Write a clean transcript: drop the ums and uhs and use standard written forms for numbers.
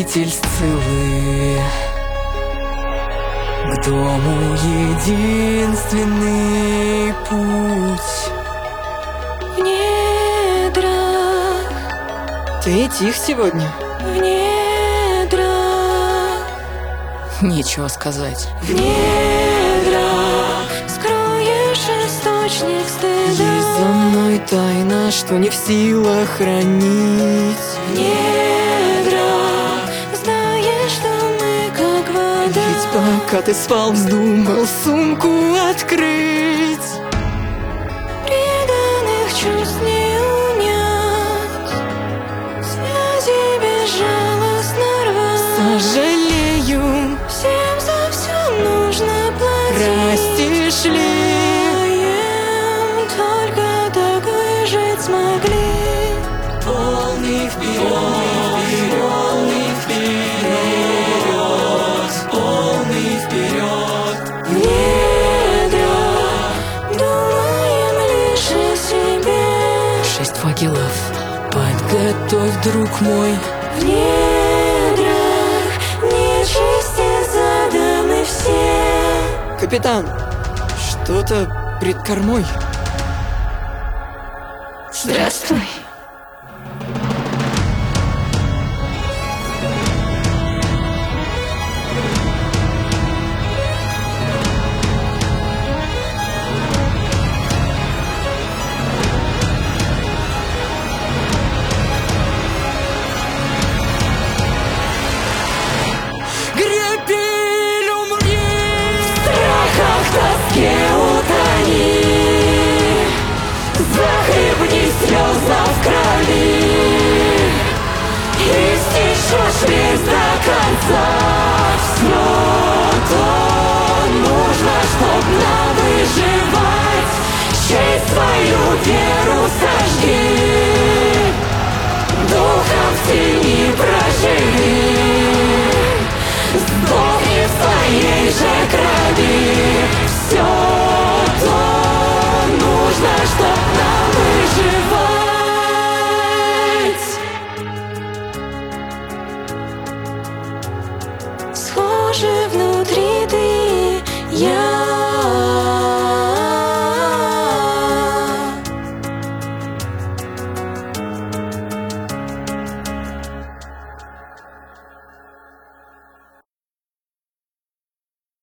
Хранитель Сциллы. К дому единственный путь. В недрах, Ты тих сегодня? в недрах, Нечего сказать. в недрах скроешь источник Есть стыда. за мной тайна, что не в силах хранить. В недрах знаешь, что мы как вода. Ведь пока ты спал, вздумал сумку открыть. Преданных чувств не унять, связи безжалостно рвать. Сожалею, Всем за все нужно платить. простишь ли? Только так выжить смогли. Полный вперед, полный вперед, полный вперед. В недрах думаем лишь о себе. 6 факелов, подготовь, друг мой. В недрах нечисти заданы все. Капитан, что-то пред кормой. Здравствуй.